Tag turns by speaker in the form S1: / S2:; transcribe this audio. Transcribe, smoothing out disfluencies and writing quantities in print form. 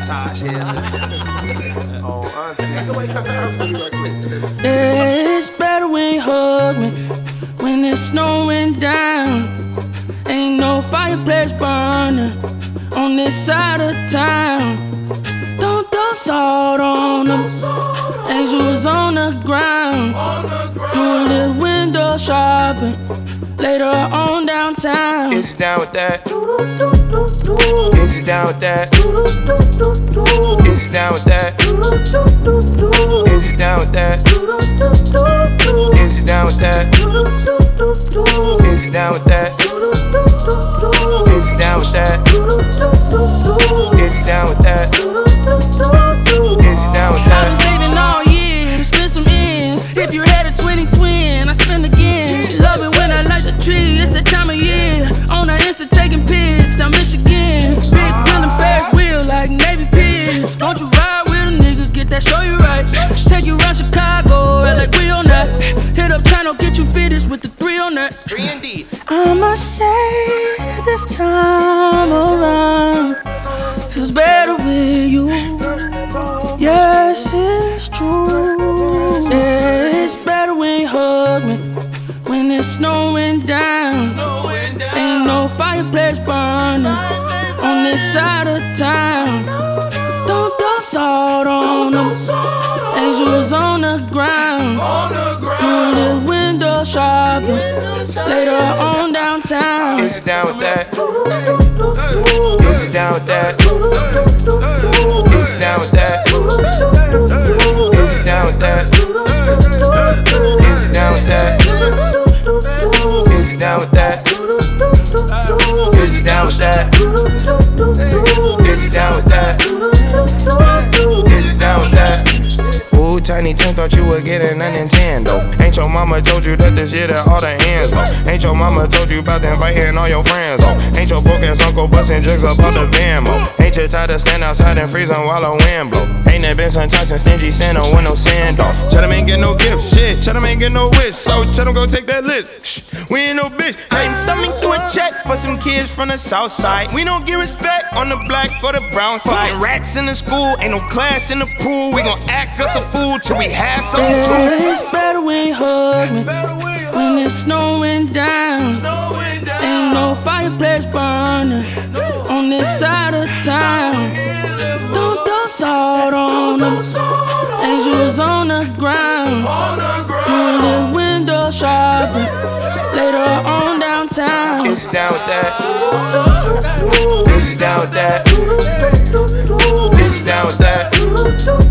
S1: montage here. Oh, auntie. So wait, come right quick.
S2: It's better when you hug me when it's snowing down. Ain't no fireplace burning on this side of town. Don't throw salt on them. Angels on the ground. Doing little window shopping later on downtown.
S1: Is you down with that? Is you down with that? Is you down with that? Is you down with that? Is you down with that? Is you down with that? Is you down with that? Is you down with that? Is you down with that?
S2: I've been saving all year to spend some ends. If you had a 2020, I spend again. She love it when I light the tree. It's that time of year. On the Insta taking pics down Michigan. Big wheel and Ferris wheel like Navy Pigs. Don't you ride with a nigga, get that show you right. Take you around Chicago, like we on that. Hit up Chino, get you fitted with the 3 on that.
S1: 3 indeed.
S2: I must say that this time around feels better with you. Yes, it's true. Yeah, it's better when you hug me when it's snowing down. Ain't no fireplace burning on this side of town. Don't throw salt on them. Angels on the ground. Doing little window shopping later on downtown.
S1: Is you down with that? Is you down with that? Is you down with that? Is you down with that? Is you down with that? Is you down with that? Is you down with that? Is you down with that? Is you down with that? Ooh, Tiny Tim thought you would get a Nintendo. Ain't your mama told you that this shit at all the ends, though? Ain't your mama told you about inviting all your friends, oh? Ain't your broke ass uncle busting drinks up out the Venmo? Ain't you tired of stand outside and freezing while the wind blow? Ain't there been some time since Stingy Santa with no sand off? Tell them ain't get no gift, shit. Tell them ain't get no wish, so tell them go take that list. Shh, we ain't no bitch. Hey, thumbing through a check for some kids from the south side. We don't get respect on the black or the brown side. Fucking rats in the school, ain't no class in the pool. We gon' act us a fool till we have something too.
S2: Yeah, it's better when you hug me when it's snowing down. Ain't no fireplace burning on this side of town. Don't throw salt on them. Angels on the ground. Doing little window shopping later on downtown.
S1: Is you down with that? Is you down with that? Is you down with that?